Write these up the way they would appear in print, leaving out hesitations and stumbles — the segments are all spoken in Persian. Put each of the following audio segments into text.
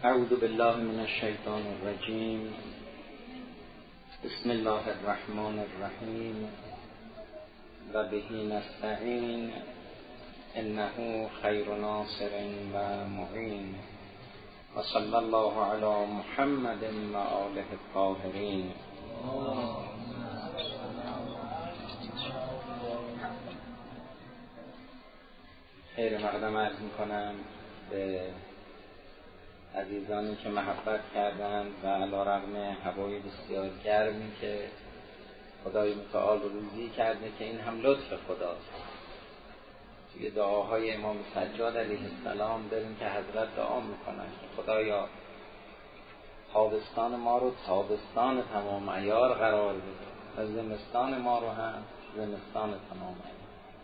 اعوذ بالله من الشیطان الرجیم. بسم الله الرحمن الرحیم. و به نستعین انه خیر ناصر و معین. و صلی الله علی محمد و آله الطاهرین. خیر مقدم عرض میکنم به عزیزانی که محبت کردند و علیرغم هوای بسیار گرمی که خدای متعال روزی کرده که این هم لطف خداست. توی دعاهای امام سجاد علیه السلام داریم که حضرت دعا میکنن که خدایا تابستان ما رو تابستان تمام عیار قرار بده و زمستان ما رو هم زمستان تمام عیار.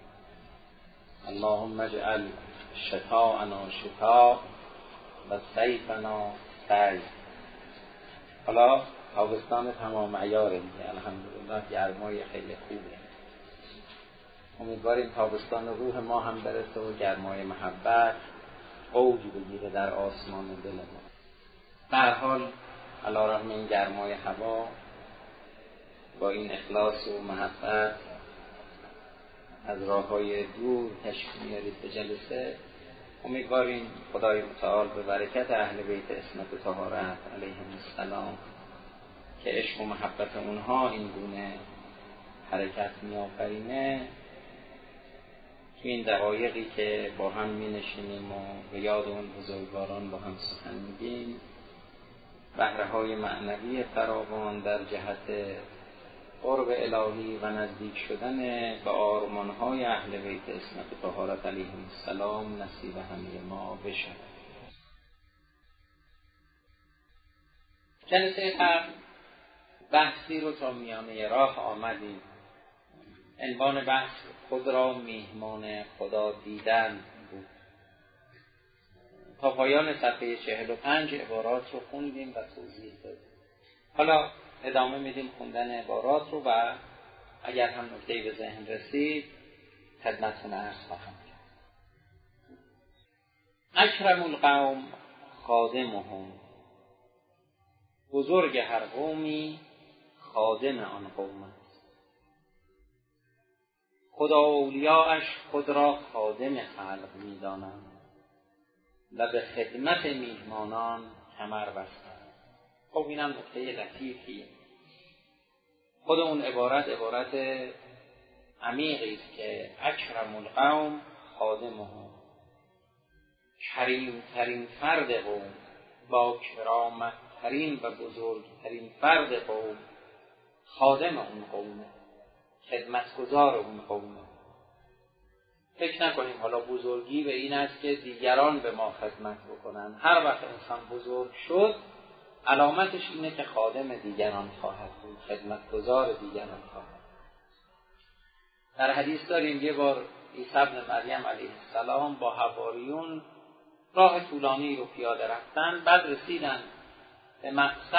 اللهم اجعل شتاءنا شتاء و صیفنا صیف. حالا تابستان تمام عیاره دیگه، الحمدلله گرمای خیلی خوبه. امیدواریم تابستان روح ما هم برسه و گرمای محبت اوج بگیره در آسمان دل ما. به هر حال علیرغم این گرمای هوا با این اخلاص و محبت از راههای دور تشریف میارید به جلسه. امیدواریم خدای متعال به برکت اهل بیت عصمت و طهارت علیهم السلام که عشق و محبت اونها این گونه حرکت می‌آفرینه، تو این دقایقی که با هم می‌نشینیم و به یاد اون بزرگواران با هم سخن میگیم، بهره‌های معنوی فراوان در جهت قرب الهی و نزدیک شدن به آرمان‌های اهل بیت عصمت و طهارت علیهم السلام نصیب همه ما بشه. جلسه قبل بحثی رو تا میانه راه آمدیم. عنوان بحث خود را میهمان خدا دیدن بود. تا پایان صفحه 45 عبارات رو خوندیم و توضیح دادیم. حالا ادامه میدیم خوندن عبارات رو و اگر هم نکته‌ای به ذهن رسید خدمتتون عرض خواهم کرد. اکرم القوم خادمهم. بزرگ هر قومی خادم آن قوم است. خدا و اولیاءش خود را خادم خلق می‌دانند و به خدمت میهمانان کمر بستند. خب اینم نکته لطیفیه. خود اون عبارت عمیقی است که اکرم القوم خادمهم. کریمترین فرد قوم، با کرامتترین و بزرگترین فرد قوم خادم اون قومه، خدمتگزار اون قومه. فکر نکنیم حالا بزرگی به این است که دیگران به ما خدمت بکنن. هر وقت انسان بزرگ شد علامتش اینه که خادم دیگران خواهد بود، خدمتگزار دیگران خواهد. در حدیث داریم یه بار عیسی ابن مریم علیه السلام با حواریون راه طولانی رو پیاده رفتن. بعد رسیدن به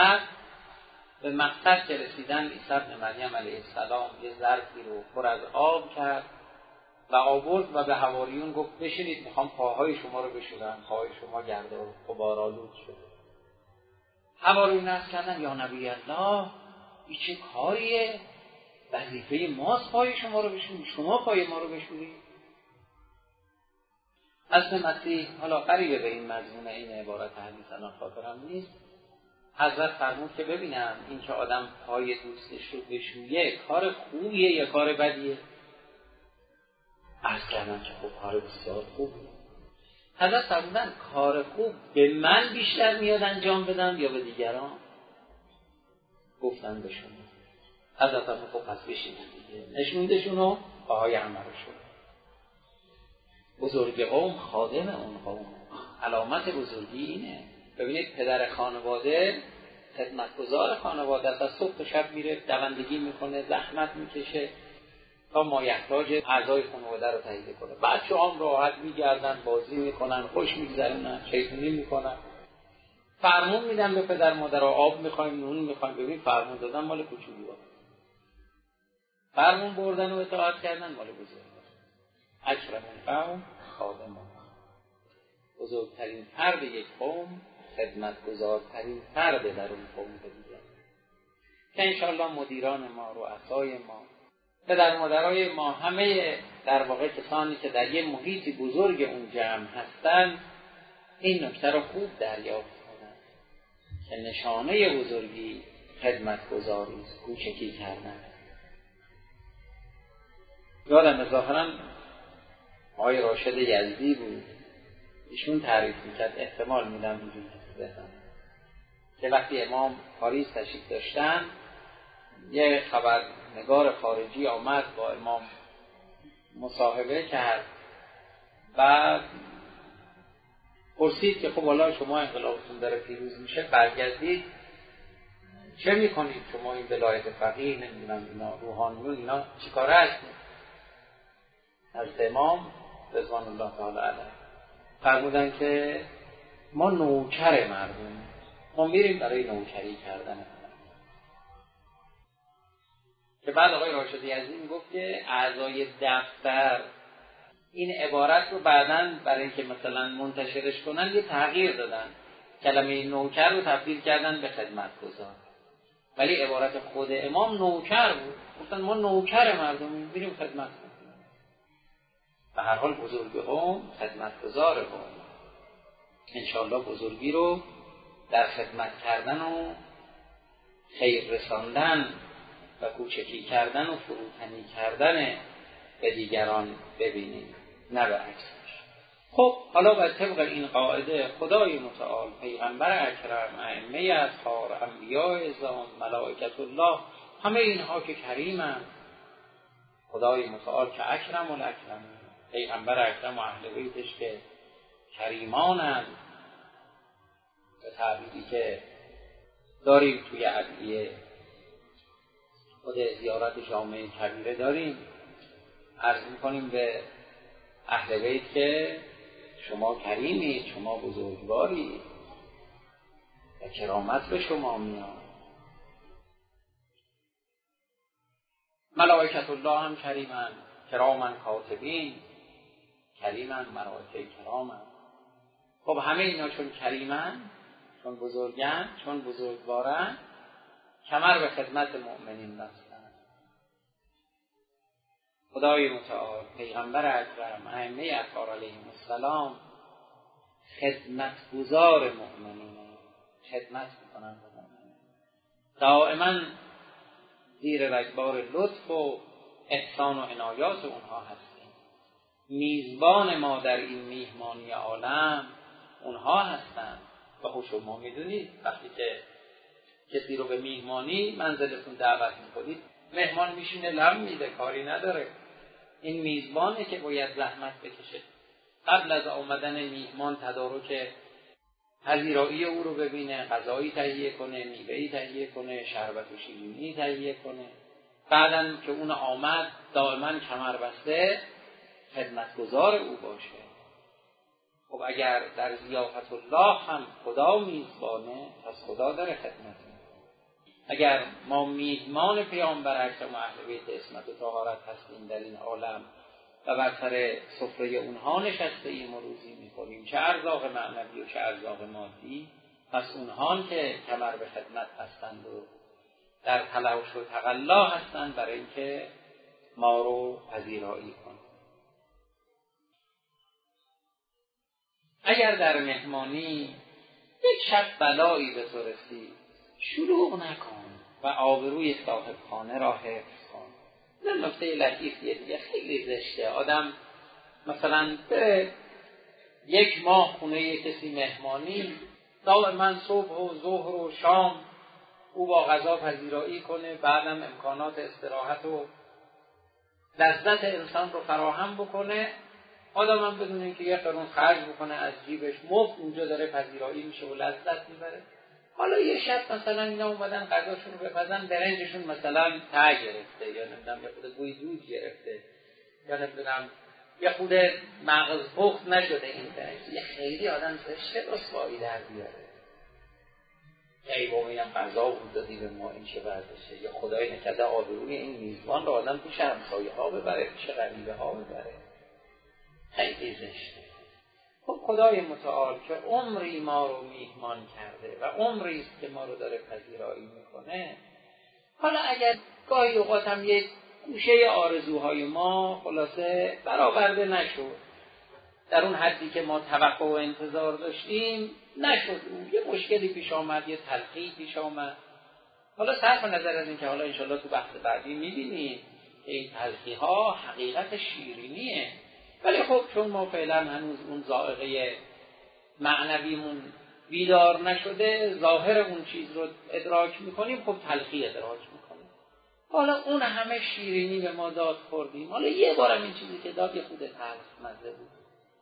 مقصد که رسیدن عیسی ابن مریم علیه السلام یه ظرفی رو پر از آب کرد و آورد و به حواریون گفت بشینید میخوام پاهای شما رو بشورم، پاهای شما گرد و غبارآلود شده. حواریون عرض کردن یا نبی الله این چه کاریه؟ وظیفه ماست پای شما رو بشوریم، شما پای ما رو بشورید. اصل مسیح حالا قریبه به این مضمون این عبارت حدیث الان خاطرم نیست. حضرت فرمود که ببینم این که آدم پای دوستش رو بشویه کار خوبیه یا کار بدیه؟ عرض کردن که خب کار بسیار خوبیه. حضرت فرمودن کار خوب به من بیشتر میاد انجام بدم یا به دیگران؟ گفتن به شما. حضرت فرمود خب پس بشینید دیگه. نشوندشون و پاهای همه رو شد. بزرگ قوم خادم اون قوم. علامت بزرگی اینه. ببینید پدر خانواده خدمتگزار خانواده از صبح تا شب میره دوندگی میکنه، زحمت میکشه تا مایحتاج اعضای خانواده رو تهیه کنه. بچه‌ها هم راحت میگردن، بازی میکنن، خوش میگذرونن، شیطونی میکنن. فرمون میدن به پدر مادر آب میخوایم، نون میخوایم. ببین فرمون دادن مال کوچولوها. فرمون بردن و اطاعت کردن مال بزرگان. اکرم القوم خادمهم. بزرگترین فرد یک قوم خدمت خدمتگزارترین فرد در اون قوم دیگه، که انشاءالله مدیران ما، رؤسای ما، پدر مادرای ما، همه در واقع کسانی که در یه محیط بزرگ اون جمع هستن این نکته رو خوب دریافت کنند که نشانه بزرگی خدمتگزاری است، کوچکی کردن. یادم ظاهراً آقای راشد یزدی بود، ایشون تعریف میکرد، احتمال میدم اینجوری که وقتی امام پاریس تشریف داشتن یه خبرنگار خارجی آمد با امام مصاحبه کرد، بعد پرسید که خب والا شما انقلابتون داره پیروز میشه، برگردید چه میکنید شما این ولایت فقیه نمیدونم اینا روحانیون اینا چیکاره هستید؟ از امام رضوان الله تعالی علیه فرمودن که ما نوکر مردم، ما میریم برای نوکری کردن. که بعد آقای راشد یزدی میگفت که اعضای دفتر این عبارت رو بعداً برای اینکه مثلا منتشرش کنن یه تغییر دادن، کلمه نوکر رو تبدیل کردن به خدمتگزار، ولی عبارت خود امام نوکر بود، گفتن ما نوکر مردمیم میریم خدمت کنیم. به هر حال بزرگ قوم خدمتگزار قوم، انشاءالله بزرگی رو در خدمت کردن و خیر رساندن و کوچکی کردن و فروتنی کردن به دیگران ببینیم، نه به عکسش. خب حالا بر طبق این قاعده خدای متعال، پیغمبر اکرم، ائمه اطهار، انبیاء اعظام، ملائکت الله، همه اینها که کریمند، خدای متعال که اکرم الاکرم، پیغمبر اکرم و اهل بیتش که کریمانند، به تعبیری که داریم توی ادعیه خود زیارت جامع کبیره داریم، عرض می‌کنیم به اهل بیت که شما کریمید، شما بزرگوارید و کرامت به شما میاد. ملائکت الله هم کریمند، کرامن کاتبین، کریمند ملائکه کرامند. خب همه اینا چون کریمند، چون بزرگن، چون بزرگوارن، کمر به خدمت مؤمنین بستن. خدای متعال، پیغمبر اکرم، ائمه اطهار علیهم السلام خدمتگزار مؤمنین، خدمت میکنن به مؤمنین، دائما زیر رگبار لطف و احسان و عنایات اونها هستیم. میزبان ما در این میهمانی عالم اونها هستند. و خب شما میدونید وقتی که کسی رو به میهمانی منزلتون دعوت میکنید، مهمان میشینه لم میده، کاری نداره. این میزبانه که باید زحمت بکشه، قبل از آمدن میهمان تدارک پذیرایی او رو ببینه، غذایی تهیه کنه، میوه‌ای تهیه کنه، شربت و شیرینی تهیه کنه. بعدن که اون آمد دائما کمر بسته خدمتگزار او باشه. خب اگر در ضیافت الله هم خدا میزبانه، پس خدا داره خدمت میکنه. اگر ما میهمان پیامبر اکرم و اهل بیت عصمت و طهارت هستیم در این عالم و بر سر سفره اونها نشسته ایم و روزی میخوریم، چه ارزاق معنوی و چه ارزاق مادی، پس اونها که کمر به خدمت هستند و در تلاش و تقلا هستند برای اینکه ما رو پذیرایی کنند. اگر در مهمانی یک شب بلایی به تو رسید، شلوغ نکن و آبروی صاحب خانه را حفظ کن. این نکته لطیفیه دیگه، خیلی زشته آدم مثلا بره یک ماه خونه کسی مهمانی، دائما صبح و ظهر و شام او با غذا پذیرایی کنه، بعدم امکانات استراحت و لذت انسان رو فراهم بکنه. آدم هم بدونه که یه قرون خرج بکنه از جیبش، مفت اونجا داره پذیرایی میشه و لذت میبره. حالا یه شب مثلا اینا اومدن غذاشون رو بپزن، برنجشون مثلا ته گرفته، یا نمیدونم یه خود بوی دود گرفته، یا نمیدونم یه خود مغز پخت نشده این برنج. یه خیلی آدم زشته رسوایی در بیاره. ای بابا اینم غذا بود دادی به ما، این چه وضعشه؟ یا خدای نکرده آبروی این میزبان رو آدم پیش همسایه ها ببره، پیش غریبه ها ببره. خیلی زشته. خب خدای متعال که عمری ما رو میهمان کرده و عمری است که ما رو داره پذیرایی میکنه، حالا اگر گاهی اوقات هم یک گوشه آرزوهای ما خلاصه برآورده نشد، در اون حدی که ما توقع و انتظار داشتیم نشد، یه مشکلی پیش آمد، یه تلخی پیش آمد، حالا صرف نظر از این که حالا انشالله تو بحث بعدی میبینیم که این تلخی ها حقیقت شیرینیه، ولی خب چون ما فعلا هنوز اون ذائقه معنویمون بیدار نشده، ظاهر اون چیز رو ادراک میکنیم، خب تلخی ادراک میکنیم. حالا اون همه شیرینی به ما داد خوردیم، حالا یه بارم این چیزی که داد یه خود تلخ مزه بود،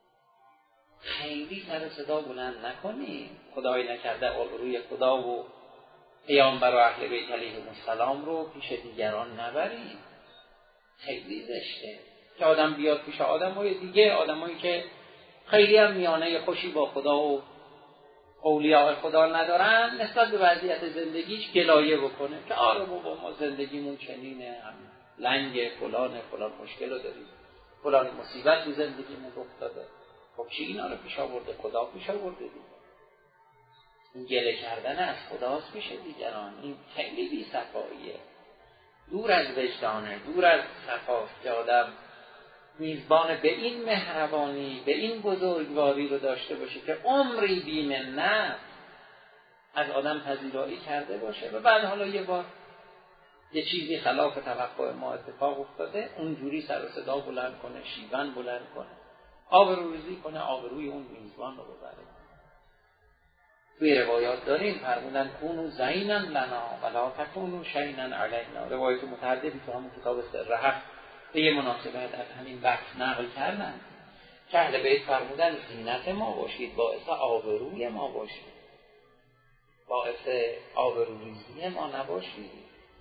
خیلی سر صدا بلند نکنیم، خدای نکرده روی خدا و پیامبر و اهل بیت علیهم السلام رو پیش دیگران نبریم. خیلی زشته که آدم بیاد پیش آدمای دیگه، آدمایی که خیلی هم میانه خوشی با خدا و اولیاء خدا ندارن، نسبت به وضعیت زندگیش گلایه بکنه که آره بابا ما زندگیمون چنینه، هم لنگ فلان مشکل رو داریم، فلان مصیبت تو زندگیمون رخ داده. خب چی اینا رو پیش آورده؟ خدا پیش آورده دیگه. این گله کردن از خداست پیش دیگران، این خیلی بی صفاییه، دور از وجدانه، دور از صفاست که آدم میزبان به این مهربانی، به این بزرگواری رو داشته باشه که عمری بی‌منت از آدم پذیرایی کرده باشه و بعد حالا یه بار یه چیزی خلاف توقع ما اتفاق افتاده، اونجوری سر و صدا بلند کنه، شیون بلند کنه، آبروریزی کنه، آبروی اون میزبان رو ببره. توی روایات داریم فرمودن کونو زینا لنا ولا تکونو شینا علینا. روایت متعددی تو همون کتاب سر هفت به یه مناسبت از همین بحث نقل کردن که اهل بیت فرمودن زینت ما باشید، باعث آبروی ما باشید، باعث آبروریزی ما نباشید.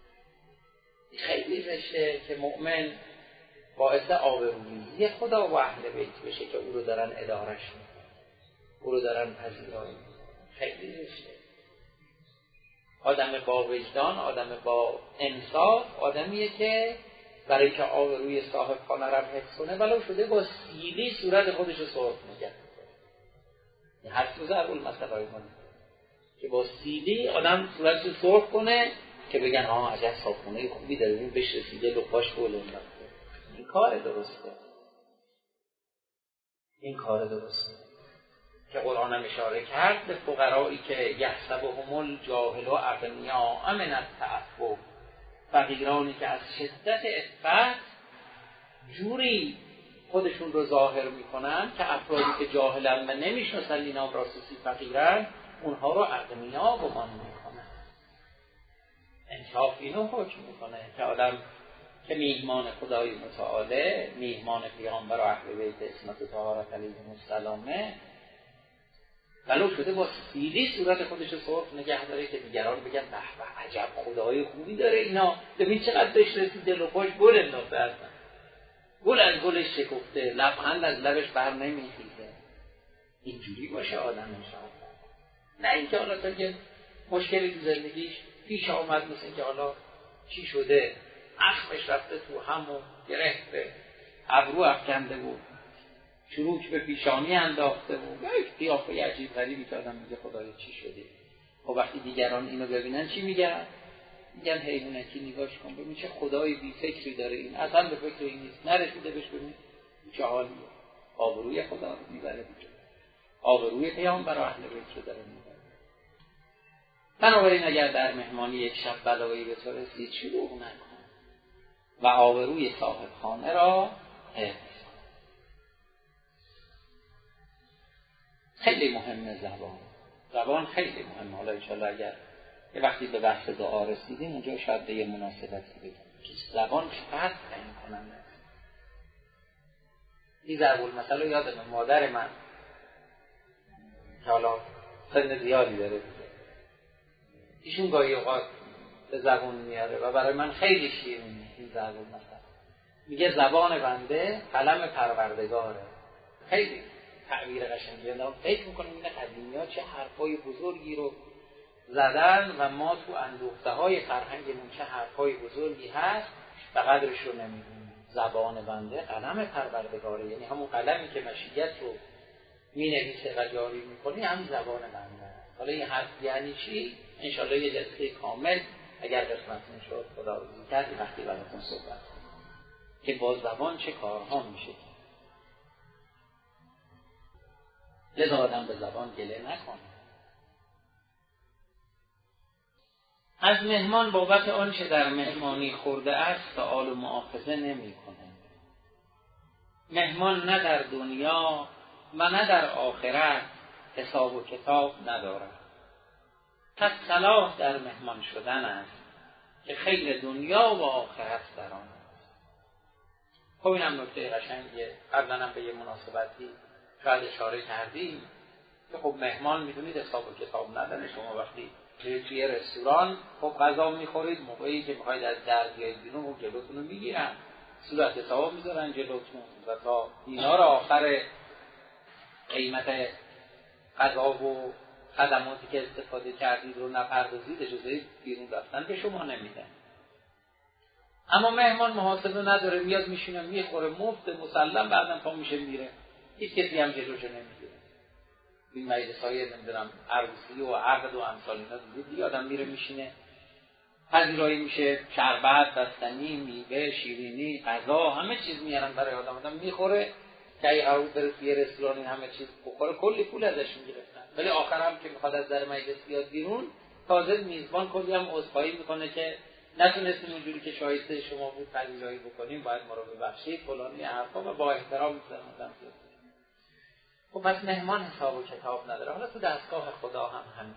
خیلی زشته که مؤمن باعث آبروریزی خدا و اهل بیت بشه که او رو دارن ادارش میکنن، او رو دارن پذیرایی میکنن. خیلی زشته. آدم با وجدان، آدم با انصاف، آدمیه که برای که آبروی صاحب خانه رو حفظ کنه ولو شده با سیلی صورت خودش رو سرخ نگه کنه. این حد تو ضرب المثل های ما که با سیلی آدم صورتش رو سرخ کنه که بگن عجب صابخونه خوبی داره، این بهش رسیده لپاش بوله انداخته. این کار درسته، این کار درسته که قرآن هم اشاره کرد به فقرایی که یحسبهم الجاهل اغنیاء من التعفف، فقیرانی که از شدت عفت جوری خودشون رو ظاهر میکنن که افرادی که جاهلن و نمیشناسن اینا راستی فقیرن، اونها رو اغنیا گمان میکنن. انصاف اینو حکم میکنه که آدم که میهمان خدای متعاله، میهمان پیامبر و اهل بیت عصمت و طهارت علیهم السلامه، ولو شده با سیلی صورت خودش رو سرخ نگه داره که دیگران بگن به به عجب خدای خوبی داره، اینا ببین چقدر بهش رسیده، لپاش گل انداخته، اصلا گل از گلش شکفته، لبخند از لبش بر نمیخیزه. اینجوری باشه آدم انشاءالله. نه اینکه حالا تا که مشکلی تو زندگیش پیش آمد، مثل که حالا چی شده، اخمش رفته تو هم و گرفته، ابرو افکنده بود، چروک به پیشانی انداخته بود، یک قیافه عجیب غریبی که آدم میگه خدایا چی شده. خب وقتی دیگران اینو ببینن چی میگن؟ میگن حیوانکی نگاش کن، ببین چه خدای بی فکری داره، این اصلا به فکر این نیست، نرسیده بهش، ببین چه حالیه. آبروی خدا رو میبره دیگه، آبروی پیامبر و اهل بیت رو داره میبره. بنابراین اگر در مهمانی یک شب بلایی به تو رسید شروع نکن و آبروی صاحب خانه را حفظ. خیلی مهمه زبان خیلی مهمه. حالا انشاءالله اگر یه وقتی به بحث دعا رسیدیم اونجا شاید به یه مناسبتی بگم که زبان چقدر تعیین کننده است. این ضرب المثل رو یادم مادر من که حالا سن زیادی داره دیگه، ایشون گاهی اوقات به زبان میاره و برای من خیلی شیرینه این ضرب المثل. میگه زبان بنده قلم پروردگاره. خیلی تعبیر قشنگی. من فکر میکنم این قدیمی‌ها چه حرفای بزرگی رو زدن و ما تو اندوخته‌های فرهنگمون چه حرفای بزرگی هست و قدرش رو نمیدونیم. زبان بنده قلم پروردگاره، یعنی همون قلمی که مشیت رو می‌نویسه و جاری می‌کنه هم زبان معنی. حالا این حرف یعنی چی؟ انشالله یه جلسه کامل اگر قسمتون شد خدا رو کرد وقتی براتون صحبت کنم که با زبان چه کارها میشه. لذا آدم به زبان گله نکنه. از مهمان بابت آنچه در مهمانی خورده است سؤال و مؤاخذه نمی‌کنه. مهمان نه در دنیا و نه در آخرت حساب و کتاب ندارد. پس صلاح در مهمان شدن است که خیر دنیا و آخرت در آن است. خب اینم نکته قشنگیه. قبلا هم به یه مناسبتی شاید اشاره کردیم که خب مهمان میدونید حساب و کتاب نداره. شما وقتی توی رستوران خب غذا میخورید، موقعی که میخواید از در بیایید بیرون و جلوتون رو میگیرن، صورت حساب میذارن جلوتون و تا دینار آخر قیمت غذا و خدماتی که استفاده کردید رو نپردازید، اجازه بیرون رفتن به شما نمیدن. اما مهمان محاسبه نداره، میاد میشینه میخوره مفت مسلم، بعدم پا میشه میره، هیچ کسی هم جلوشو نمیگیره. این مجلس‌های نمیدونم عروسی و عقد و امثال اینا دیدید، آدم میره میشینه، پذیرایی میشه، شربت، بستنی، میوه، شیرینی، غذا، همه چیز میارن برای آدم میخوره که اگه قرار بره توی رستوران همه چیز بخوره کلی پول ازش میگرفتن. ولی آخر هم که میخواد از در مجلس بیاد بیرون، تازه میزبان کلی هم عذرخواهی میکنه که نتونستیم اونجوری که شایسته شما بود پذیرایی بکنیم، باید ما رو ببخشید، فلانی حرفا، و با احترام میذارن. خب پس مهمان حساب و کتاب نداره. حالا تو دستگاه خدا هم همینه.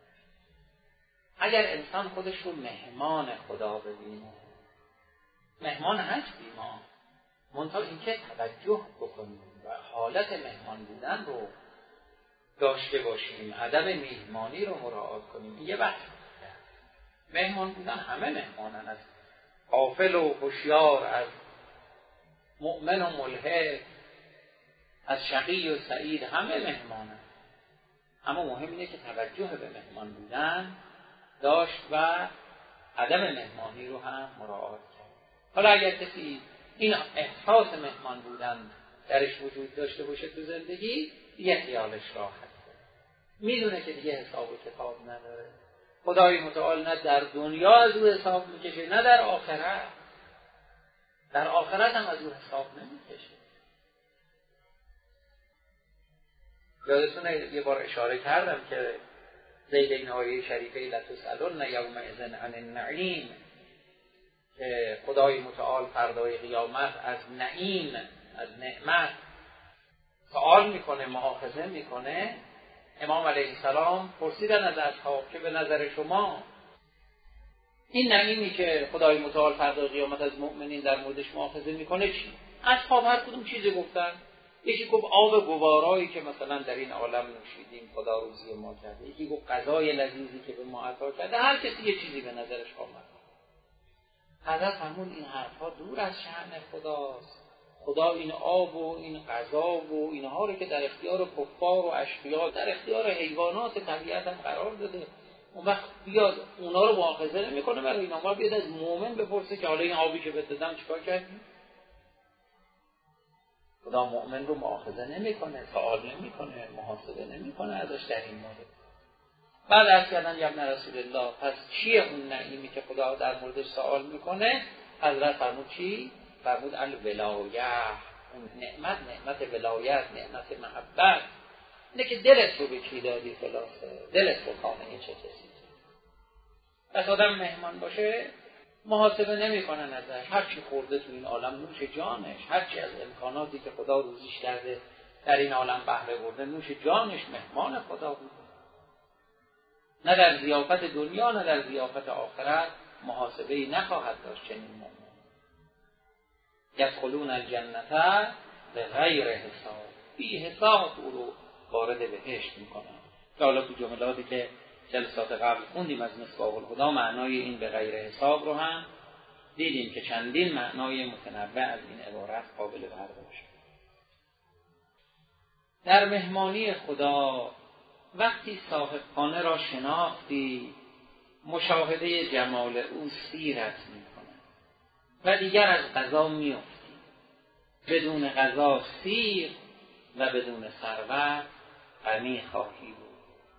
اگر انسان خودش رو مهمان خدا ببینه، مهمان هستی ما، منتها اینکه توجه بکنیم و حالت مهمان بودن رو داشته باشیم، ادب میهمانی رو مراعات کنیم. این یه بحث. مهمان بودن همه مهمانن، از غافل و هوشیار، از مؤمن و ملحد، از شقی و سعید، همه مهمانن. اما مهم اینه که توجه به مهمان بودن داشت و ادب مهمانی رو هم مراعات کرد. حالا اگر کسی این احساس مهمان بودن درش وجود داشته باشه تو زندگی، دیگه خیالش راحت، میدونه که دیگه حساب و کتاب نداره. خدای متعال نه در دنیا از او حساب میکشه نه در آخرت. در آخرت هم از او حساب نمیکشه. یادتونه یه بار اشاره کردم که زید این آیه شریفه لتسألن یومئذ عن النعیم، که خدای متعال فردای قیامت از نعیم، از نعمت سؤال میکنه، مؤاخذه میکنه. امام علیه السلام پرسیدن از اصحاب که به نظر شما این نعیمی که خدای متعال فردای قیامت از مؤمنین در موردش مؤاخذه میکنه چی؟ اصحاب هر کدوم چیزی گفتن. یکی گفت آب گوارایی که مثلا در این عالم نوشیدیم خدا روزی ما کرده، یکی گفت غذای لذیذی که به ما عطا کرده. هر کسی یه چیزی به نظرش آمد. حضرت فرمود این حرفها دور از شأن خداست. خدا این آب و این غذا و اینها رو که در اختیار کفار و اشقیا، در اختیار حیوانات طبیعت هم قرار داده، اون وقت بیاد اونا رو مؤاخذه نمیکنه برای اینا، ما بیاد از مؤمن بپرسه که حالا این آبی که بهت دادم چیکار کردی؟ خدا مؤمن رو مؤاخذه نمیکنه، سوال نمیکنه، محاسبه نمیکنه ازش در این مورد. بعد عرض کردن یا ابن رسول الله، پس چیه اون نعیمی که خدا در موردش سوال میکنه؟ حضرت فرمود چی؟ فرمود الولایه. اون نعمت ولایت، نعمت محبت، اینه که دلت رو به کی دادی، خلاصه دلت رو خانه چه کسی. پس آدم مهمان باشه محاسبه نمی‌کنن ازش، هر چی خورده تو این عالم نوش جانش، هر چی از امکاناتی که خدا روزیش کرده در این عالم بهره برده نوش جانش، مهمان خدا بود. نه در ضیافت دنیا نه در ضیافت آخرت محاسبه‌ای نخواهد داشت. چنین مؤمن یدخلون الجنة بغیر حساب، بی حساب او رو وارد بهشت می‌کنن. که حالا تو جملاتی که جلسات قبل خوندیم از مصباح الهدی معنای این به غیر حساب رو هم دیدیم که چندین معنای متنوع از این عبارت قابل برداشت. در مهمانی خدا وقتی صاحب خانه را شناختی، مشاهده جمال او سیرت می‌کند و دیگر از غذا می‌افتی. بدون غذا سیر و بدون ثروت غنی خواهی بود.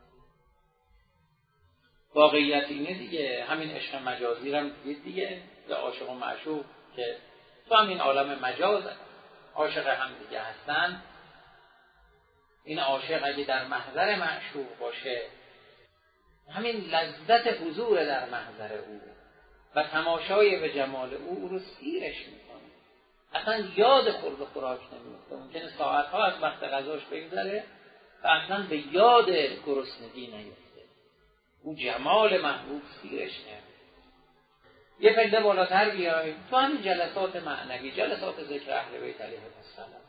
واقعیت اینه دیگه. همین عشق مجازی هم دیگه به عاشق و معشوق که تو همین عالم مجاز عاشق هم دیگه هستن، این عاشق اگه در محضر معشوق باشه، همین لذت حضور در محضر او و تماشای به جمال او رو سیرش میکنه، اصلا یاد خورد و خوراک نمیفته. ممکنه ساعتها از وقت غذاش بگذره و اصلا به یاد گرسنگی نیفته. اون جمال محبوب سیرش نمیکنه. یه پله بالاتر بیاییم تو همین جلسات معنوی، جلسات ذکر اهل بیت علیهم السلام،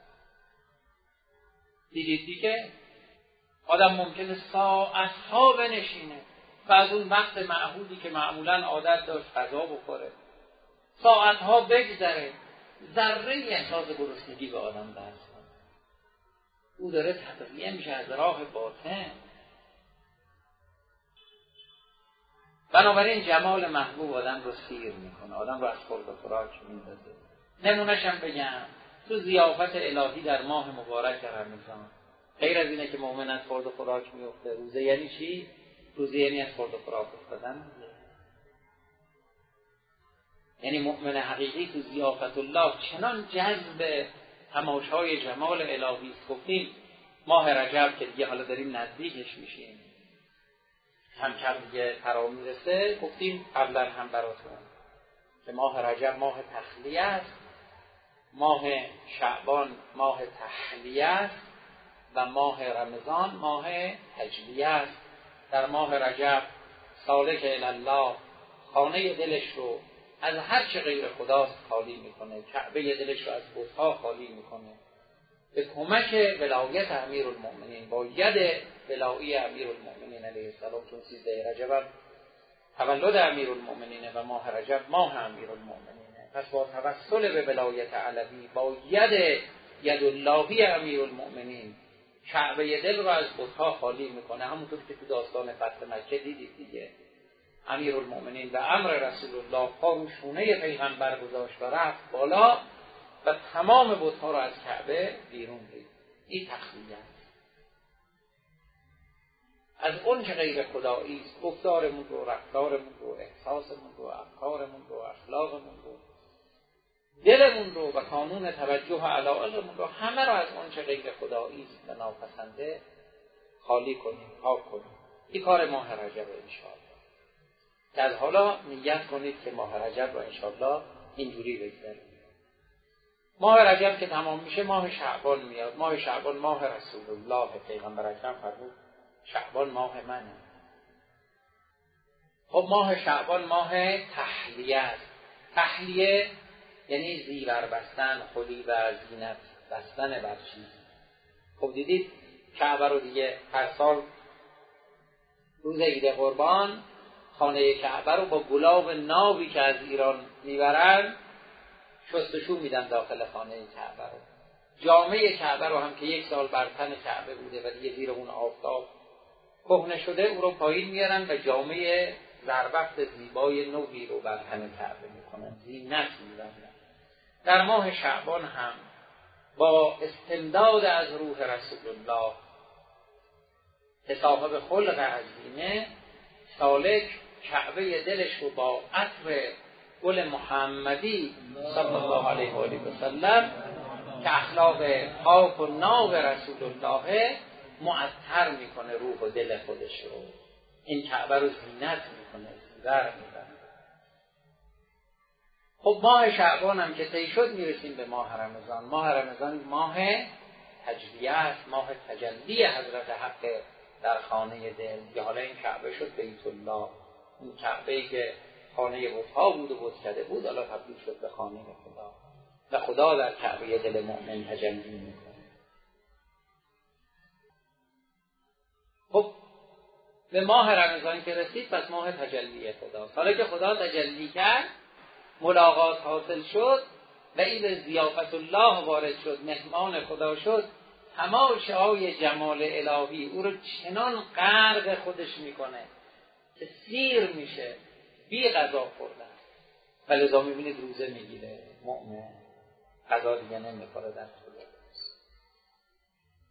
دیدید دیگه آدم ممکنه ساعتها بنشینه و از اون وقت معهودی که معمولا عادت داشت غذا بخوره ساعتها بگذره، ذره احساس گرسنگی به آدم دست کنه. او داره تغذیه میشه از راه باطن. بنابراین جمال محبوب آدم رو سیر میکنه، آدم رو از خورد و خوراک میندازه. نمونه‌ش هم بگم تو ضیافت الهی در ماه مبارک رمضان، غیر از اینه که مؤمن از خورد و خوراک میفته، روزه یعنی چی؟ روزه یعنی از خورد و خوراک افتادن. یعنی مؤمن حقیقی تو ضیافت الله چنان جذب تماشای جمال الهی است. گفتیم ماه رجب که دیگه حالا داریم نزدیکش میشیم، کم کم دیگه فرا میرسه، گفتیم قبلا هم براتون که ماه رجب ماه تخلیه است، ماه شعبان ماه تحلیه است و ماه رمضان ماه تجلیه است. در ماه رجب سالک الی الله خانه دلش رو از هر چه غیر خداست خالی میکنه، کعبه دلش رو از بت‌ها خالی میکنه، به کمک ولایت امیرالمؤمنین، با ید ولایی امیرالمؤمنین علیه السلام، چون 13 رجب تولد امیرالمؤمنین و ماه رجب ماه امیرالمؤمنینه، پس با توسل به ولایت علوی، با ید اللهی امیرالمؤمنین، کعبه دل رو از بت‌ها خالی میکنه. همونطور که تو داستان فتح مکه دیدید دیگه، امیرالمؤمنین و امر رسول الله پا رو شونه پیغمبر گذاشت و رفت بالا و تمام بت‌ها رو از کعبه بیرون ریخت. این تخلیه است از اون که غیر خدایی است. گفتارمون رو، رفتارمون رو، احساسمون رو، افکارمون رو، اخلاقمون رو، دلمون رو و کانون توجه و علایقمون رو، همه رو از اون که غیر خدایی است و ناپسنده خالی کنیم، پاک کنیم. این کار ماه رجب انشاءالله. از حالا نیت کنید که ماه رجب رو انشاءالله اینجوری بگذاریم. ماه رجب که تمام میشه ماه شعبان میاد. ماه شعبان ماه رسول الله، پیغمبر اکرم فرمود شعبان ماه منه. خب ماه شعبان ماه تحلیه است. تحلیه یعنی زیور بستن، خلی و زینت بستن بر چیز. خب دیدید کعبه رو دیگه هر سال روز عید قربان خانه کعبه رو با گلاب نابی که از ایران میبرن شستشو میدن داخل خانه کعبه رو. جامعه کعبه رو هم که 1 سال بر تن کعبه بوده و دیگه زیر اون آفتاب کهنه شده، او رو پایین میارن و جامعه زربفت زیبای نوی رو بر تن کعبه میکنن، زینت میدن. در ماه شعبان هم با استمداد از روح رسول الله که صاحب خلق عظیمه، سالک کعبه دلش رو با عطر گل محمدی صلی الله علیه و آله و سلم که اخلاق پاک و ناب رسول الله معطر میکنه روح و دل خودش رو. این کعبه رو زینت میکنه، زیور میکنه. خب ماه شعبان هم که طی شد میرسیم به ماه رمضان. ماه رمضان ماه تجلیه است، ماه تجلی حضرت حق در خانه دل. یا حالا این کعبه شد بیت الله، این کعبه‌ای که خانه بت‌ها بود و بتکده بود حالا تبدیل شد به خانه خدا و خدا در کعبه دل مؤمن تجلی میکنه. خب به ماه رمضان که رسید پس ماه تجلی خدا. حالا که خدا تجلی کرد، ملاقات حاصل شد و این ضیافت الله وارد شد، مهمان خدا شد، تماشای جمال الهی او رو چنان غرق خودش میکنه که سیر میشه بی غذا خوردن. و لذا میبینید روزه میگیره مؤمن، غذا دیگه نمیخوره در طول روز.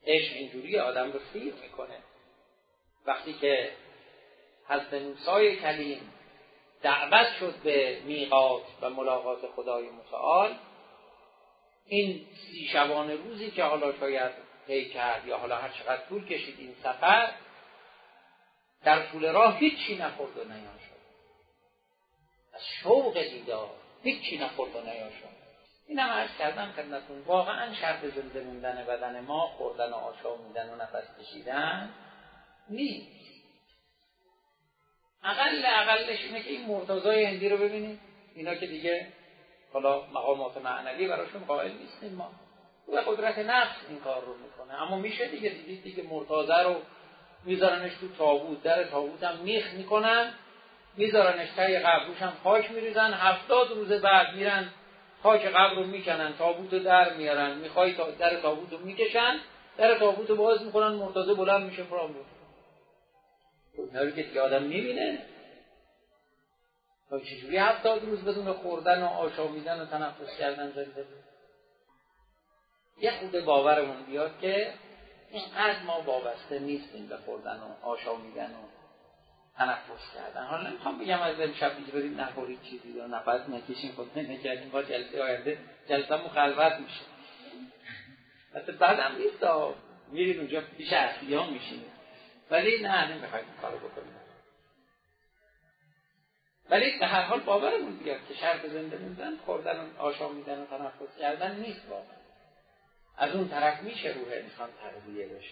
عشق اینجوری آدم رو سیر میکنه. وقتی که حضرت موسی کلیم دعوت شد به میقات و ملاقات خدای متعال، این 30 شبانه روزی که حالا شاید طی کرد یا حالا هر چقدر طول کشید این سفر، در طول راه هیچی نخورد و نیاشد. از شوق دیدار هیچی نخورد و نیاشد. اینم عرض کردم خدمتتون، واقعا شرط زنده موندن بدن ما خوردن و آشامیدن و نفس کشیدن نیست. اقلش اینه که این مرتضای هندی رو ببینید، اینا که دیگه حالا مقامات معنوی براشون قائل نیستیم، ما و قدرت نفس این کار رو میکنه. اما میشه دیگه، دیدید دیگه مرتضی رو میذارنش تو تابوت، در تابوت هم میخ میکنن، میذارنش تای قبرش هم خاک میریزن، 70 روز بعد میرن خاک قبر رو میکنن، تابوت رو در میارن، میخوای در تابوت رو میکشن، در تابوت رو باز میکنن، مرتضی بلند میشه فرام رو. اینا که دیگه آدم میبینه تا چجوری 70 روز بدون خوردن و آشامیدن و تنفس کردن زنده بود. یه خود باورمون بیاد که اینقدر ما وابسته نیستیم به خوردن و آشامیدن و تنفس کردن. حالا نمیخوام بگم از امشب دیگه بریم نخورید چیزی یا نفس نکشیم، خود نکردیم با جلسه آینده جلسه مخلوط میشه. حتی بعدم نیست میرید اونجا پیش اصلیان میشینید، ولی نه نمیخواید این کارو بکنید. ولی به هر حال باورمون بیاد که شرط زنده موندن خوردن و آشامیدن و تنفس کردن نیست. واقعا از اون طرف میشه روح انسان تغذیه بشه،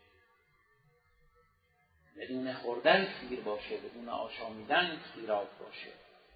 بدون خوردن سیر باشه، بدون آشامیدن سیراب باشه.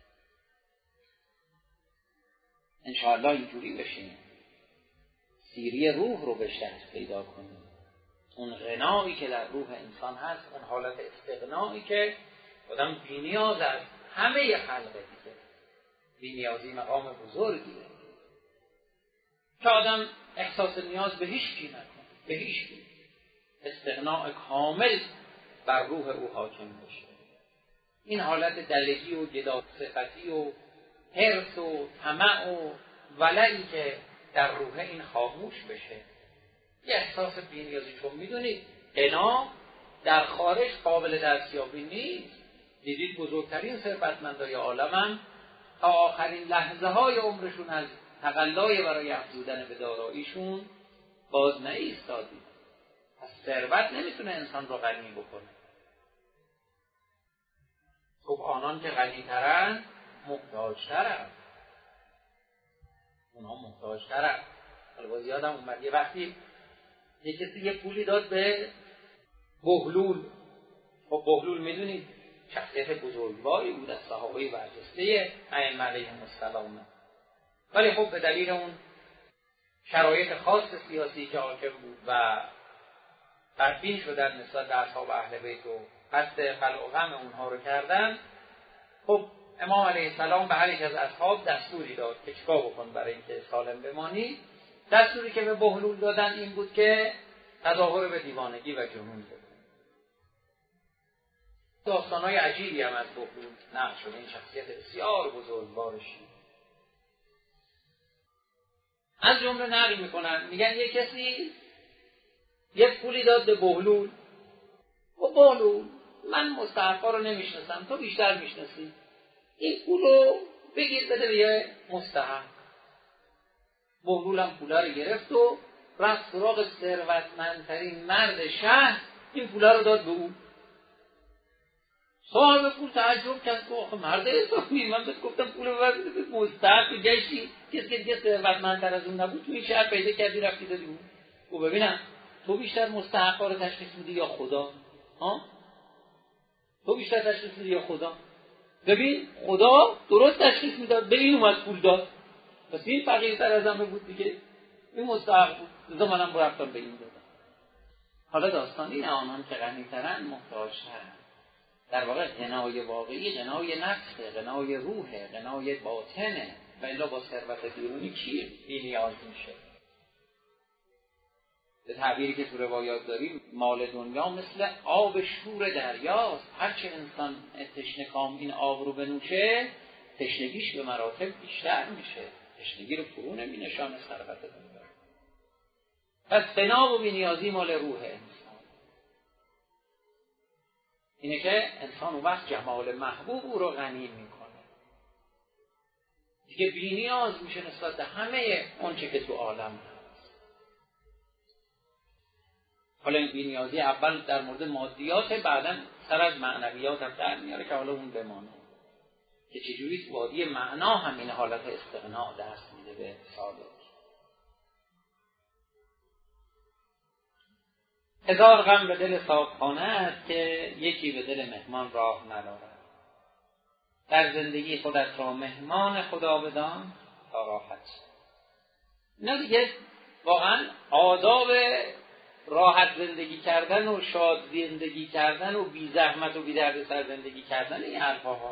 انشاءالله اینجوری بشیم، سیری روح رو بیشتر پیدا کنیم، اون غنایی که در روح انسان هست، اون حالت استغنایی که آدم بی‌نیاز از همه خلقه دیگه، بی‌نیازی مقام بزرگیه که آدم احساس نیاز به هیچ کی نکنه، به هیچ کی، استغناء کامل بر روح او حاکم بشه. این حالت دلگی و گداصفتی و حرص و طمع و ولعی که در روح این خاموش بشه، یه احساس بی‌نیازی. چون میدونید غنا در خارج قابل دستیابی نیست. دیدید بزرگترین ثروتمندای عالم تا آخرین لحظه های عمرشون از تقلای برای افزودن به داراییشون باز نایستادید. از ثروت نمیتونه انسان رو غنی بکنه. خب آنان که غنی ترن محتاجترن، اونها محتاجترن. حالا باز یادم اومد یه وقتی یه کسی یه پولی داد به بهلول. خب بهلول میدونید شخصیت بزرگواری بود از صحابه برجسته ائمه علیهم السلام، ولی خب به دلیل اون شرایط خاص سیاسی که حاکم بود و بدبین شدن نسبت به اصحاب اهل بیت و قصد خلع و غم اونها رو کردن، خب امام علیه السلام به هر یک از اصحاب دستوری داد که چیکار بکن برای اینکه سالم بمانی. دستوری که به بهلول دادن این بود که تظاهر به دیوانگی و جنون بکن. داستان‌های عجیبی هم از بهلول نقل شده، این شخصیت بسیار بزرگوارشی. از جمله نقل میکنن، میگن یه کسی یه پولی داد به بهلول. و بهلول من مستحقا رو نمیشناسم، تو بیشتر میشناسی، این پولو بگیر بده به یه مستحق. بهلول هم پولا رو گرفت و رفت سراغ ثروتمندترین مرد شهر، این پولا رو داد به او. صاحب پول تعجب کرد که آخه مرد حسابی، من بهت گفتم پول ببر به مستحق گشتی، کسی که دیگه ثروتمندتر از اون نبود تو این شهر پیدا کردی رفتی دادی اون. او ببینم تو بیشتر مستحقا رو تشخیص میدی یا خدا؟ تو بیشتر تشخیص میدی یا خدا؟ ببین خدا درست تشخیص میداد، به این اومد پول داد، پس این فقیرتر از همه بود دیگه، این مستحق بود، لذا منم رفتم به این دادم. حالا داستان اینه آنان که غنی‌ترن محتاج‌ترن. در واقع غنای واقعی غنای نفسه، غنای روحه، غنای باطنه، و الا با ثروت بیرونی کی بی‌نیاز میشه؟ به تعبیری که تو روایات داریم، مال دنیا مثل آب شور دریاست. هرچه انسان تشنه کام این آب رو بنوشه، تشنگیش به مراتب بیشتر میشه، تشنگی رو فرو نمینشانه ثروت دنیا. پس غنا و بی‌نیازی مال روح انسان. اینه که انسان اون وقت جمال محبوب او رو غنی میکنه، دیگه بی‌نیاز میشه نسبت به همه اونچه که تو عالم هست. حالا این بی‌نیازی اول در مورد مادیات، بعداً سر از معنویات هم در میاره که حالا اون بمانه که چجوری تو وادی معنا همین حالت استغنا دست میده به سالک. هزار غم به دل صاحبخانه است که یکی به دل مهمان راه ندارد. در زندگی خودت را مهمان خدا بدان تا راحت شد. اینا دیگه واقعا آداب راحت زندگی کردن و شاد زندگی کردن و بی زحمت و بی دردسر زندگی کردن این حرفاها.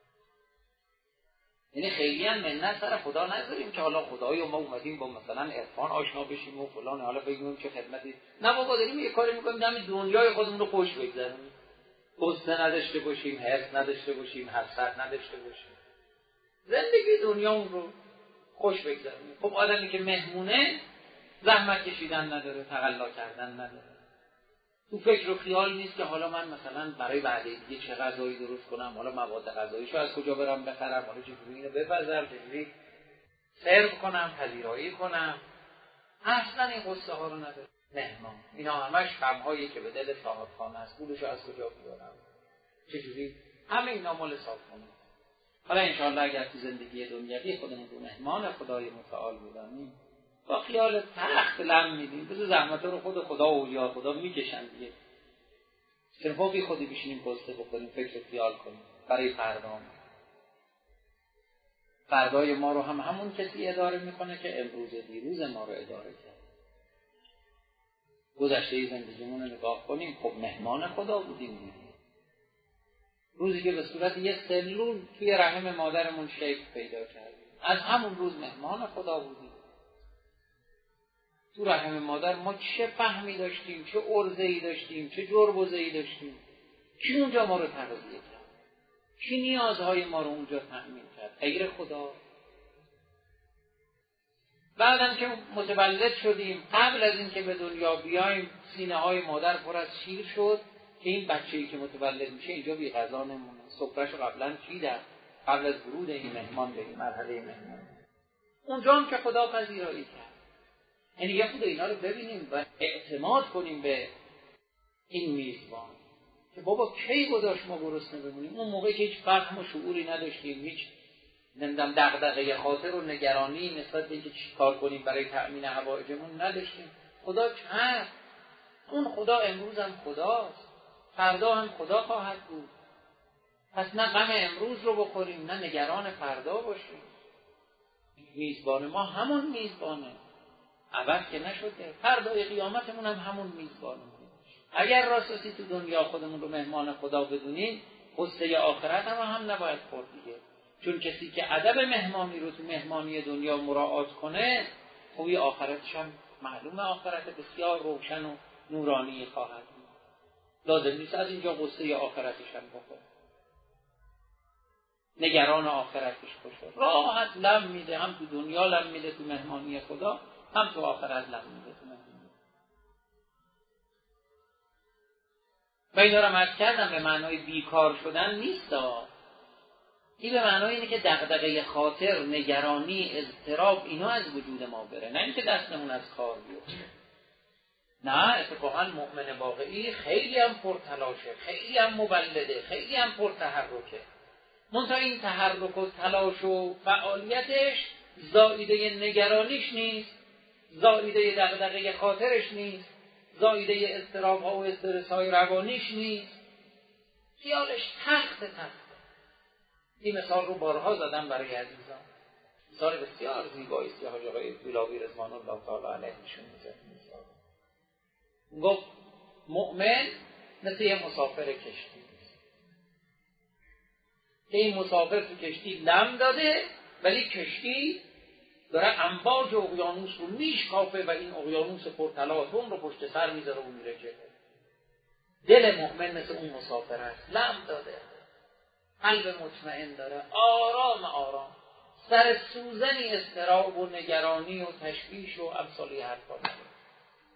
یعنی خیلی هم منت سر خدا نذاریم که حالا خدایا ما اومدیم با مثلا عرفان آشنا بشیم و فلان، حالا بگیم چه خدمتی. نه بابا، داریم یه کاری میکنیم دم دنیای خودمون رو خوش بگذرونیم، غصه نداشته باشیم، حرص نداشته باشیم، حسرت نداشته باشیم، زندگی دنیامون رو خوش بگذرونیم. خب آدمی که مهمونه زحمت کشیدن نداره، تقلا کردن نداره، تو فکر و خیال نیست که حالا من مثلا برای بعد دیگه چه غذایی درست کنم، حالا مواد غذاییشو از کجا برم بخرم، حالا چجوری اینو بپزم، چجوری سرو کنم، پذیرایی کنم. اصلا این قصه ها رو نداره مهمان. اینا همش غم‌هایی که به دل صاحبخانه است. پولشو از کجا بیارم، چجوری، همه اینا مال صاحبخانه. حالا انشاءالله اگر تو زندگی دنیوی خودمون رو مهمان خدای متعال بدانیم، با خیال تخت لم میدیم، بذار زحمت رو خدا و اولیاء خدا میکشن دیگه. صرفا بی خودی بشینیم قصه بکنیم، فکر و خیال کنیم برای فردا. فردای ما رو هم همون کسی اداره میکنه که امروز دیروز ما رو اداره کرد. گذشته زندگیمون رو نگاه کنیم، خب مهمان خدا بودیم. روزی که به صورت یه سلول توی رحم مادرمون شکل پیدا کردیم، از همون روز مهمان خدا بودیم. تو رحم مادر ما چه فهمی داشتیم، چه عرضه‌ای داشتیم، چه جربوزه‌ای داشتیم، کی اونجا ما رو تغذیه کرد، کی نیازهای ما رو اونجا تأمین کرد؟ غیر خدا. بعدم که متولد شدیم، قبل از این که به دنیا بیایم، سینه های مادر پر از شیر شد که این بچه‌ای که متولد میشه اینجا بی غذا نمونه. سفره‌شو قبلا چیدن قبل از ورود این مهمان به این مرحله مهمان. اونجا هم که خدا پذیرایی کرد. یعنی یه خود اینا رو ببینیم و اعتماد کنیم به این میزبان که بابا کی گذاشت ما گرسنه بمونیم. اون موقعی که هیچ فهم و شعوری نداشتیم، هیچ دغدغه خاطر و نگرانی نسبت به اینکه چی کار کنیم برای تأمین حوائجمون نداشتیم. خدا کرد. اون خدا امروز هم خداست، فردا هم خدا خواهد بود. پس نه غم امروز رو بخوریم، نه نگران فردا باشیم. میزبان ما همون میزبانه، عوض که نشده. فردای قیامتمون هم همون میزبانه. اگر راستی تو دنیا خودمون رو مهمان خدا بدونیم، قصه آخرت هم نباید خورد دیگه. چون کسی که ادب مهمانی رو تو مهمانی دنیا مراعات کنه، خوبی آخرتش هم معلومه، آخرت بسیار روشن و نورانی خواهد بود. لازم نیست از اینجا قصه آخرتش هم بخوره. نگران آخرتش باشه، راحت لم میده، هم تو دنیا لم میده تو مهمانی خدا، هم تو آخرت لم میده تو مهمانی. و این دارم عرض کردم به معنای بیکار شدن نیست، این به معنای اینه که دغدغه خاطر، نگرانی، اضطراب اینا از وجود ما بره، نه اینکه دستمون از کار بیفته. نه، اتفاقا مؤمن واقعی خیلی هم پرتلاشه، خیلی هم مبلده، خیلی هم پرتحرکه. منتها این تحرک و تلاش و فعالیتش زائیده نگرانیش نیست، زائیده دغدغه خاطرش نیست، زائیده اضطراب ها و استرس های روانیش نیست. خیالش تخت. این مثال رو بارها زدم برای عزیزان، مثال بسیار زیبایی است که حاج آقای طولابی رضوان الله تعالی علیهشون میزد. گفت مؤمن مثل یه مسافر کشتی، که این مسافر تو کشتی لم داده، ولی کشتی داره امواج اقیانوس رو میشکافه و این اقیانوس پرتلاطم رو پشت سر میذاره و میره جلو. دل مؤمن مثل اون مسافر است، لم داده، قلب مطمئن داره، آرام آرام، سر سوزنی اضطراب و نگرانی و تشویش و امثالی حرفا نداره.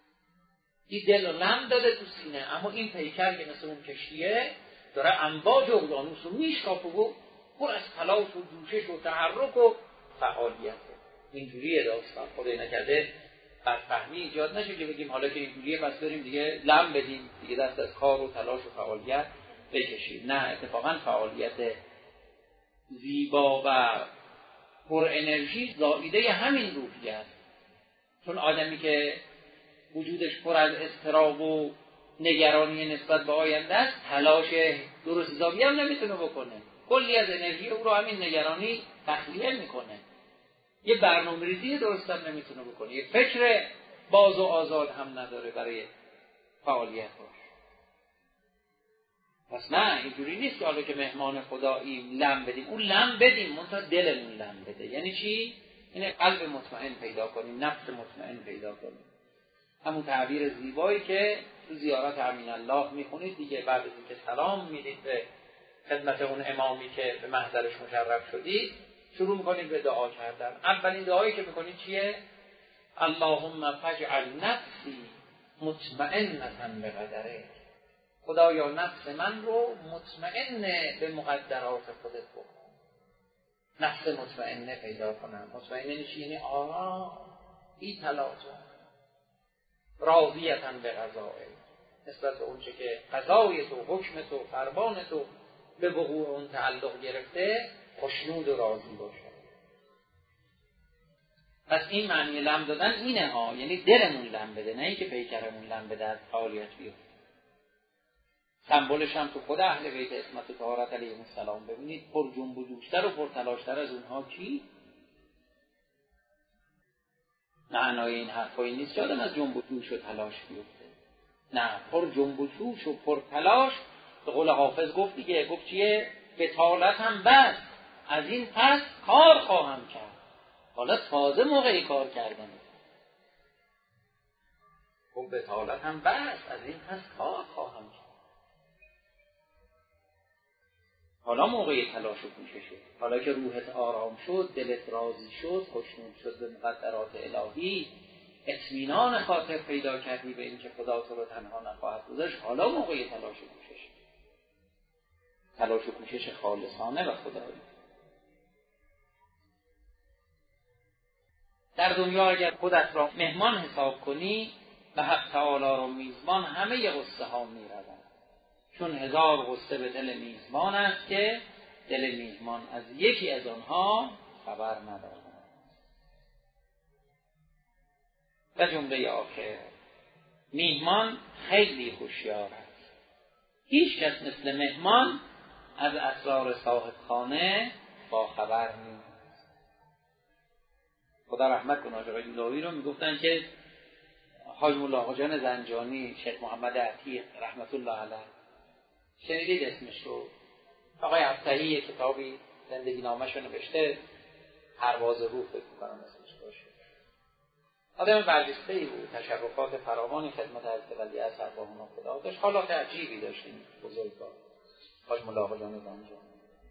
این دل رو لم داده تو سینه، اما این پیکر که مثل اون کشتیه داره امواج اقیانوس رو میشکافه و پر از تلاش و جوشش و تحرک و فعالیته. اینجوریه داستان. خدای نکرده بدفهمی ایجاد نشه که بگیم حالا که اینجوریه پس بریم دیگه لم بدیم، دیگه دست از کار و تلاش و فعالیت بکشیم. نه، اتفاقا فعالیت زیبا و پر انرژی زائیده همین روحیه است. چون آدمی که وجودش پر از اضطراب و نگرانی نسبت به آینده است، تلاش درست حسابی هم نمیتونه بکنه. کلی از انرژی او رو همین نگرانی تخلیه میکنه. یه برنامه‌ریزی درست هم نمیتونه بکنه. یه فکر باز و آزاد هم نداره برای فعالیتش. پس نه، اینجوری نیست که حالا که مهمان خداییم لم بدیم. اون لم بدیم منتها دلمون لم بده. یعنی چی؟ یعنی قلب مطمئن پیدا کنیم، نفس مطمئن پیدا کنیم. همون تعبیر زیبایی که تو زیارت امین الله میخونید دیگه، بعد از اینکه سلام میدید به خدمت اون امامی که به محضرش مشرف شدید، شروع میکنید به دعا کردن. اولین دعایی که میکنید چیه؟ اللهم فاجعل نفسی مطمئنة بقدرک. خدایا نفس من رو مطمئن به مقدرات خودت بکن. نفس مطمئنه پیدا کنم. مطمئنه چی؟ یعنی آرام، بی تلاطم، راضیة به قضائک، نسبت به اون چه که قضای تو، حکم تو، فرمان تو به وقوع اون تعلق گرفته، خوشنود و راضی باشه. پس این معنی لم دادن اینه ها، یعنی دلمون لم بده، نه اینکه پیکرمون لم بده از فعالیت بیفته. سمبولش هم تو خود اهل بیت عصمت و طهارت علیهم السلام ببینید، پر جنب و جوشتر و پر تلاشتر از اونها کی؟ معنای این حرفایی نیست که آدم از جنب و جوش و تلاش بیفته. نه، پر جنب و جوش و پر تلاش. به قول حافظ گفت دیگه، گفت چیه؟ بطالت هم بس، از این پس کار خواهم کرد. حالا تازه موقعی کار کردن. گفت بطالت هم بس، از این پس کار خواهم کرد. حالا موقعی تلاش و کوششه. حالا که روحت آرام شد، دلت راضی شد، خوشنود شد به مقدرات الهی، اطمینان خاطر پیدا کردی به این که خدا تو رو تنها نخواهد گذاشت، حالا موقعی تلاش و کوشش. تلاش و کوشش خالصانه و خدایی. در دنیا اگر خودت را مهمان حساب کنی، به حق تعالی را میزبان، همه غصه ها میروند. چون 1000 غصه به دل میزبان است که دل میزبان از یکی از آنها خبر ندارد. و جمله آخر، میهمان خیلی هوشیار است. هیچ کس مثل مهمان از اسرار صاحب خانه با خبر نیست. خدا رحمت کنه آقای دولاوی رو میگفتن که حاج مولا آقا جان زنجانی، شیخ محمد عتیق رحمت الله علیه، شنیدید اسمش رو؟ آقای ابطحی کتابی زندگی نامش رو نوشته، پرواز روح فکر می‌کنم اسمش باشه. آدم برجسته‌ای بود، تشرفات فراوانی خدمت حضرت ولیعصر ارواحهم خدا داشت، حالات عجیبی داشت این بزرگوار حاج مولا آقا جان زنجانی.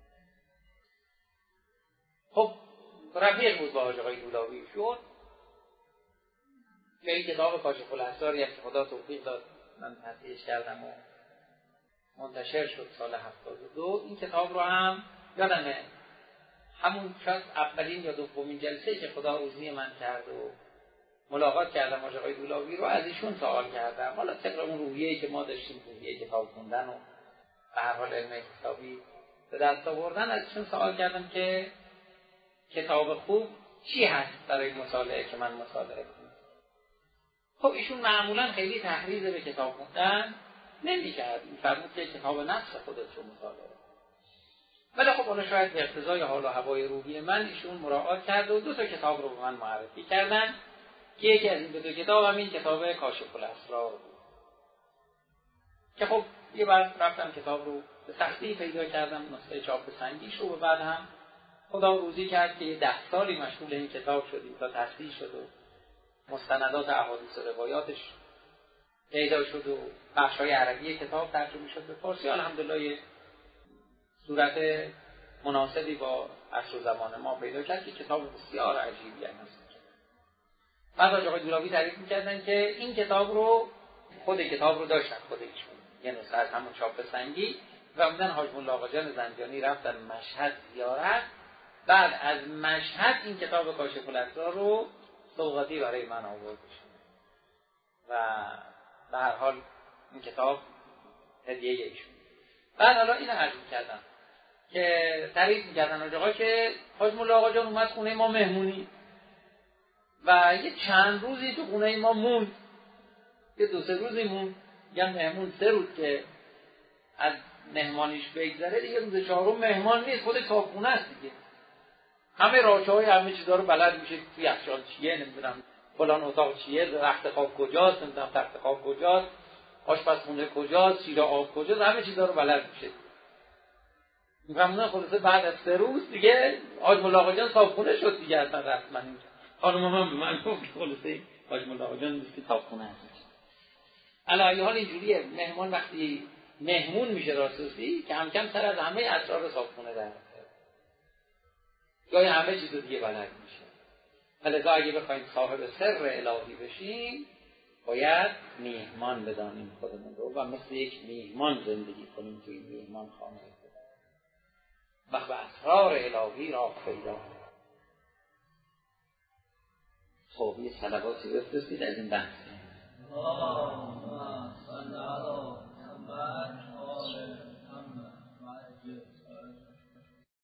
خب رفیق بود با حاج آقای دولاوی شد. به این کتاب کاشف الاسراری هم که خدا توفیق داد من تصحیحش کردم و منتشر شد سال 72. این کتاب رو هم یادمه همون شاید اولین یا دومین جلسه که خدا روزی من کرد و ملاقات کردم حاج آقای دولاوی رو، از ایشون سوال کردم. حالا طبق اون روحیه‌ای که ما داشتیم، روحیه کتاب خوندن و به هر حال علم کتابی به دست آوردن، از ایشون سوال کردم که کتاب خوب چی هست برای مطالعه که من مطالعه کنم. خب ایشون معمولا خیلی تحریض به کتاب خوندن نمی‌کرد، می‌فرمود که کتاب نفس خودت رو مطالعه. ولی خب اون شاید به اقتضای حال و هوای روحی من ایشون مراعات کرد و 2 تا کتاب رو به من معرفی کردن که یکی از این 2 تا کتاب همین کتاب کاشف الاسرار بود که خب یه بار رفتم کتاب رو به سختی پیدا کردم، نسخه چاپ سنگیش رو، و بعد هم خدا روزی کرد که 10 سالی مشغول این کتاب شدیم تا تصحیح شد و مستندات احادیث و روایاتش پیدا شد و بخش‌های عربی کتاب ترجمه شد به فارسی. الحمدلله یه صورت مناسبی با عصر و زمان ما پیدا کرد که کتاب بسیار عجیبی هم هست. بعد آقای دولاوی تعریف می‌کردن که این کتاب رو خود کتاب رو داشتن خود ایشون، یه نسخه از همون چاپ سنگی، و بعدن حاج ملا آقاجان زنجانی رفتن مشهد زیارت. بعد از مشهد این کتاب کاشف الاسرار رو سوغاتی برای من آورد و به هر حال این کتاب هدیه ایشون. بعد حالا اینو عرض کردم که تعریف می‌کردن آقا که حاج ملا آقاجان اومد خونه ما مهمونی و یه چند روزی تو خونه ما موند، یه 2-3 روزی موند، یا مهمون 3 روز که از مهمانیش بگذره دیگه، روز 4م مهمان نیست، خود کارخونه است دیگه، همه راهچه‌های همه چیزا رو بلد میشه، توی یخچال چیه، نمیدونم فلان اتاق چیه، رخت خواب کجاست، نمیدونم تخت خواب کجاست، آشپزخونه کجاست، شیر آب کجاست، همه چیزا رو بلد میشه. میفهمونه خلاصه بعد از 3 روز دیگه حاج ملا آقاجان صاحبخونه شد دیگه، اصلا رسما اینجا خانم هم به من گفت خلاصه حاج ملا آقاجان نیست صاحبخونه هست. علی حال اینجوریه، مهمان وقتی مهمون میشه راستی که کم کم سر از همه اسرار صاحبخونه در گاهی همه چیز دیگه بلد میشه. ولی اگه بخوایم صاحب سر الهی بشیم باید میهمان بدانیم خودمون رو و مثل یک میهمان زندگی کنیم توی میهمان خانه خدا و اسرار الهی را پیدا. خب یه صلواتی بفرستید از این بحث.